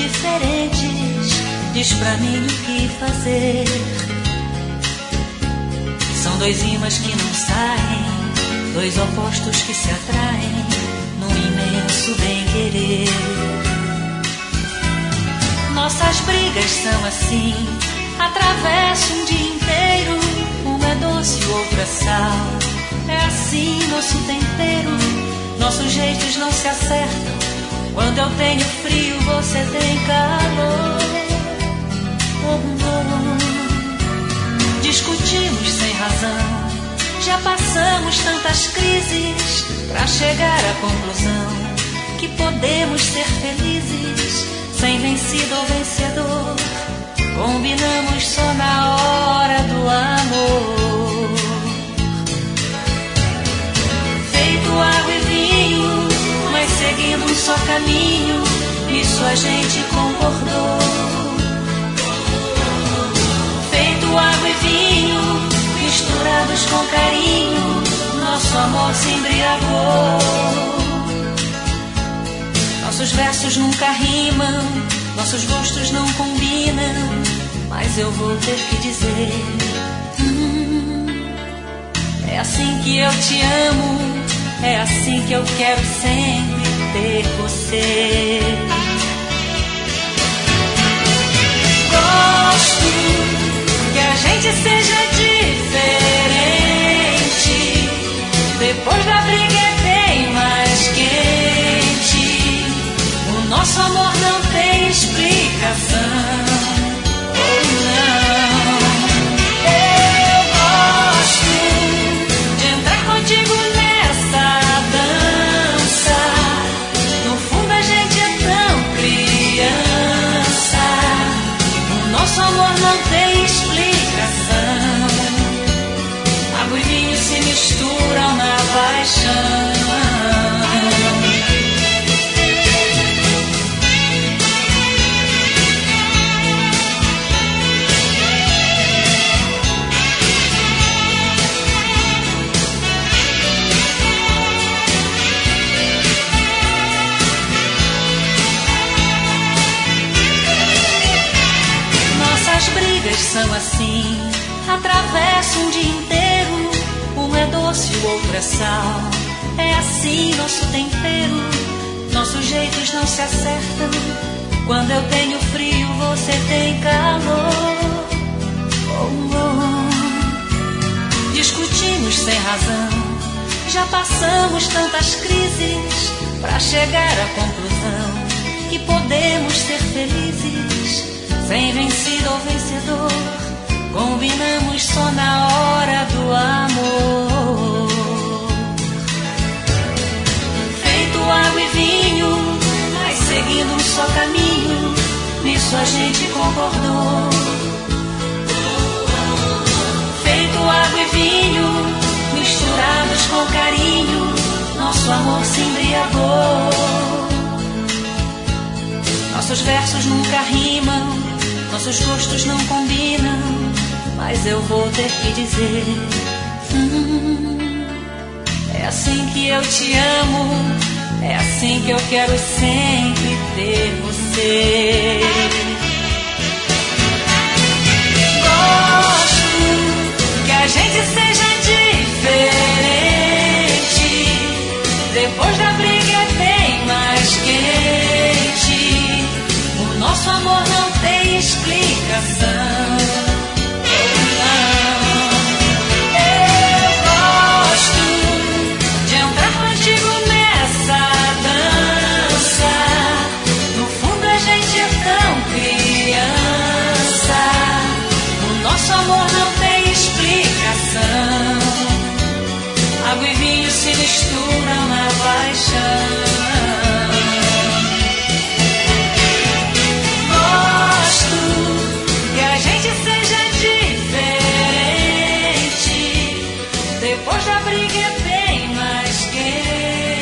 diferentes, diz pra mim o que fazer. São dois imãs que não saem, dois opostos que se atraem num imenso bem-querer. Nossas brigas são assim, atravesso um dia inteiro. Um é doce, o outro é sal. É assim nosso tempero, nossos jeitos não se acertam. Quando eu tenho frio, você tem calor. Discutimos sem razão, já passamos tantas crises pra chegar à conclusão que podemos ser felizes sem vencido ou vencedor. Combinamos só na hora do amor. Feito água e vinho, mas seguindo um só caminho, isso a gente concordou. Feito água e vinho, misturados com carinho, nosso amor se embriagou. Nossos versos nunca rimam, nossos gostos não combinam, mas eu vou ter que dizer, é assim que eu te amo, é assim que eu quero sempre ter você. Gosto que a gente seja diferente, depois da briga é bem mais quente. O nosso amor não tem explicação. Nosso amor não tem explicação. Água e vinho se misturam na paixão. São assim, atravesso um dia inteiro. Um é doce, o outro é sal. É assim nosso tempero, nossos jeitos não se acertam. Quando eu tenho frio, você tem calor. Discutimos sem razão, já passamos tantas crises pra chegar à conclusão que podemos ser felizes sem vencido ou vencedor. Combinamos só na hora do amor. Feito água e vinho, mas seguindo um só caminho, nisso a gente concordou. Feito água e vinho, misturados com carinho, nosso amor se embriagou. Nossos versos nunca rimam, nossos gostos não combinam, mas eu vou ter que dizer, é assim que eu te amo, é assim que eu quero sempre ter você. Gosto que a gente seja diferente, depois da briga é bem mais quente. O nosso amor não tem explicação. Eu gosto de entrar contigo nessa dança. No fundo a gente é tão criança. O nosso amor não tem explicação. Água e vinho se misturam na paixão. Depois da briga é bem mais quente.